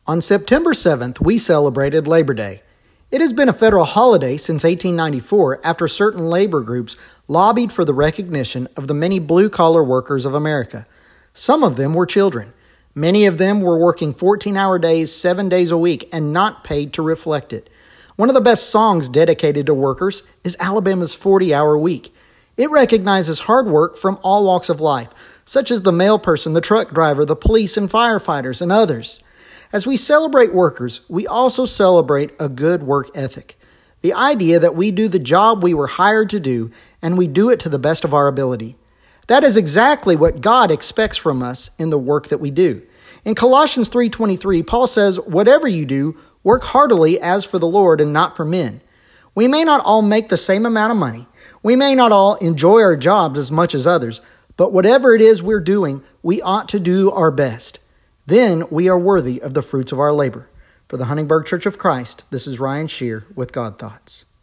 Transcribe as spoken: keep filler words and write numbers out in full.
On September seventh, we celebrated Labor Day. It has been a federal holiday since eighteen ninety-four after certain labor groups lobbied for the recognition of the many blue-collar workers of America. Some of them were children. Many of them were working fourteen-hour days, seven days a week, and not paid to reflect it. One of the best songs dedicated to workers is Alabama's forty-hour week. It recognizes hard work from all walks of life, such as the mail person, the truck driver, the police and firefighters, and others. As we celebrate workers, we also celebrate a good work ethic. The idea that we do the job we were hired to do, and we do it to the best of our ability. That is exactly what God expects from us in the work that we do. In Colossians three twenty-three, Paul says, "Whatever you do, work heartily as for the Lord and not for men." We may not all make the same amount of money. We may not all enjoy our jobs as much as others, but whatever it is we're doing, we ought to do our best. Then we are worthy of the fruits of our labor. For the Huntingburg Church of Christ, this is Ryan Shear with God Thoughts.